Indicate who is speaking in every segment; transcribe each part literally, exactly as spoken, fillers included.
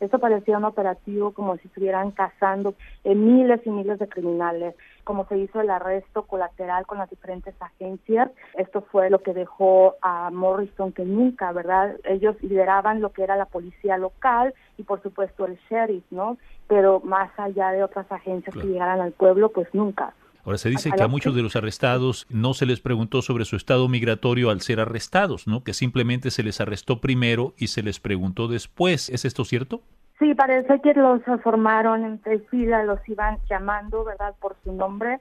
Speaker 1: Eso parecía un operativo como si estuvieran cazando eh, miles y miles de criminales. Como se hizo el arresto colateral con las diferentes agencias, esto fue lo que dejó a Morrison que nunca, ¿verdad? Ellos lideraban lo que era la policía local y por supuesto el sheriff, ¿no? Pero más allá de otras agencias
Speaker 2: Claro.
Speaker 1: que llegaran al pueblo, pues nunca.
Speaker 2: Ahora se dice que a muchos de los arrestados no se les preguntó sobre su estado migratorio al ser arrestados, ¿no? Que simplemente se les arrestó primero y se les preguntó después. ¿Es esto cierto?
Speaker 1: Sí, parece que los formaron entre fila, los iban llamando, ¿verdad?, por su nombre,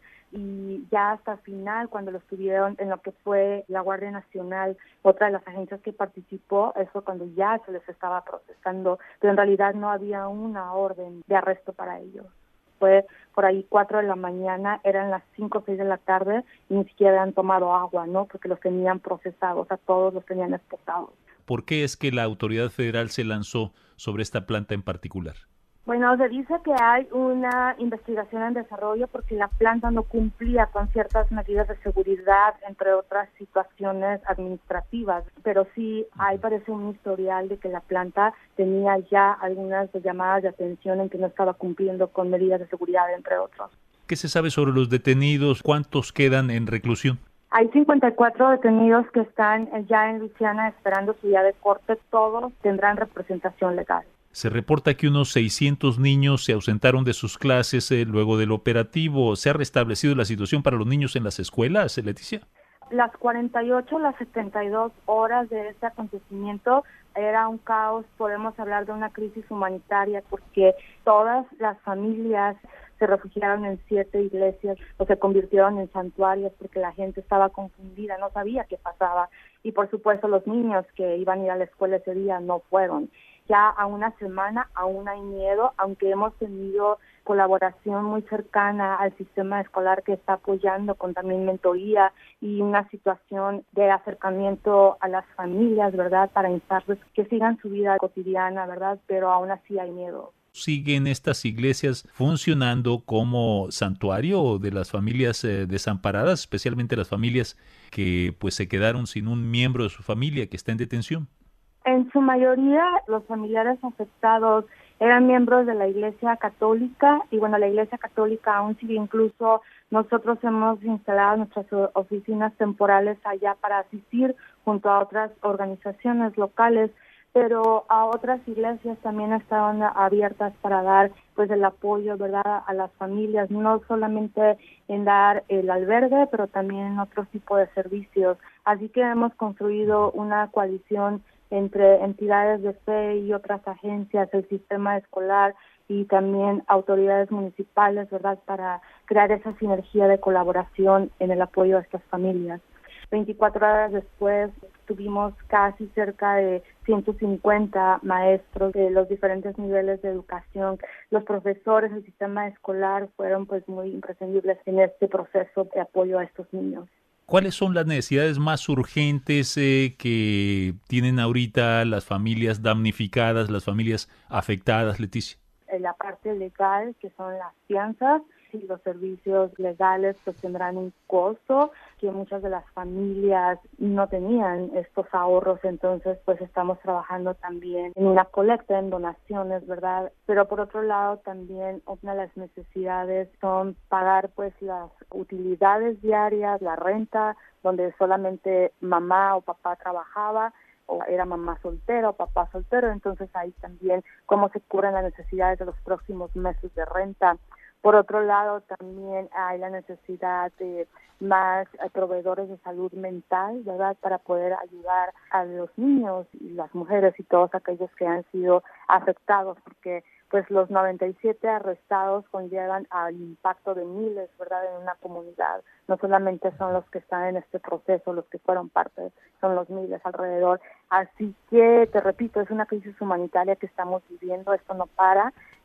Speaker 1: y ya hasta final, cuando los tuvieron en lo que fue la Guardia Nacional, otra de las agencias que participó, eso cuando ya se les estaba procesando, pero en realidad no había una orden de arresto para ellos. Fue por ahí cuatro de la mañana, eran las cinco o seis de la tarde, y ni siquiera han tomado agua, ¿no?, porque los tenían procesados, a todos los tenían esposados.
Speaker 2: ¿Por qué es que la autoridad federal se lanzó sobre esta planta en particular?
Speaker 1: Bueno, se dice que hay una investigación en desarrollo porque la planta no cumplía con ciertas medidas de seguridad, entre otras situaciones administrativas, pero sí hay, parece, un historial de que la planta tenía ya algunas llamadas de atención en que no estaba cumpliendo con medidas de seguridad, entre otros.
Speaker 2: ¿Qué se sabe sobre los detenidos? ¿Cuántos quedan en reclusión?
Speaker 1: Hay cincuenta y cuatro detenidos que están ya en Luisiana esperando su día de corte. Todos tendrán representación legal.
Speaker 2: Se reporta que unos seiscientos niños se ausentaron de sus clases eh, luego del operativo. ¿Se ha restablecido la situación para los niños en las escuelas, Leticia?
Speaker 1: Las cuarenta y ocho, las setenta y dos horas de este acontecimiento era un caos. Podemos hablar de una crisis humanitaria porque todas las familias se refugiaron en siete iglesias o se convirtieron en santuarios porque la gente estaba confundida, no sabía qué pasaba. Y por supuesto los niños que iban a ir a la escuela ese día no fueron. Ya a una semana aún hay miedo, aunque hemos tenido colaboración muy cercana al sistema escolar que está apoyando con también mentoría y una situación de acercamiento a las familias, ¿verdad?, para instarles que sigan su vida cotidiana, ¿verdad?, pero aún así hay miedo.
Speaker 2: ¿Siguen estas iglesias funcionando como santuario de las familias eh, desamparadas, especialmente las familias que pues se quedaron sin un miembro de su familia que está en detención?
Speaker 1: En su mayoría, los familiares afectados eran miembros de la Iglesia Católica y bueno, la Iglesia Católica aún sigue, incluso nosotros hemos instalado nuestras oficinas temporales allá para asistir junto a otras organizaciones locales, pero a otras iglesias también estaban abiertas para dar pues el apoyo, ¿verdad?, a las familias, no solamente en dar el albergue, pero también en otro tipo de servicios. Así que hemos construido una coalición entre entidades de fe y otras agencias, el sistema escolar y también autoridades municipales, ¿verdad?, para crear esa sinergia de colaboración en el apoyo a estas familias. veinticuatro horas después tuvimos casi cerca de ciento cincuenta maestros de los diferentes niveles de educación. Los profesores, el sistema escolar fueron pues muy imprescindibles en este proceso de apoyo a estos niños.
Speaker 2: ¿Cuáles son las necesidades más urgentes eh, que tienen ahorita las familias damnificadas, las familias afectadas, Leticia?
Speaker 1: En la parte legal, que son las fianzas, y los servicios legales pues tendrán un costo que muchas de las familias no tenían estos ahorros, entonces pues estamos trabajando también en una colecta, en donaciones, ¿verdad? Pero por otro lado también una de las necesidades son pagar pues las utilidades diarias, la renta, donde solamente mamá o papá trabajaba, o era mamá soltera o papá soltero, entonces ahí también cómo se cubren las necesidades de los próximos meses de renta. Por otro lado, también hay la necesidad de más proveedores de salud mental, ¿verdad?, para poder ayudar a los niños y las mujeres y todos aquellos que han sido afectados, porque pues los noventa y siete arrestados conllevan al impacto de miles, ¿verdad?, en una comunidad. No solamente son los que están en este proceso, los que fueron parte, son los miles alrededor. Así que, te repito, es una crisis humanitaria que estamos viviendo, esto no para,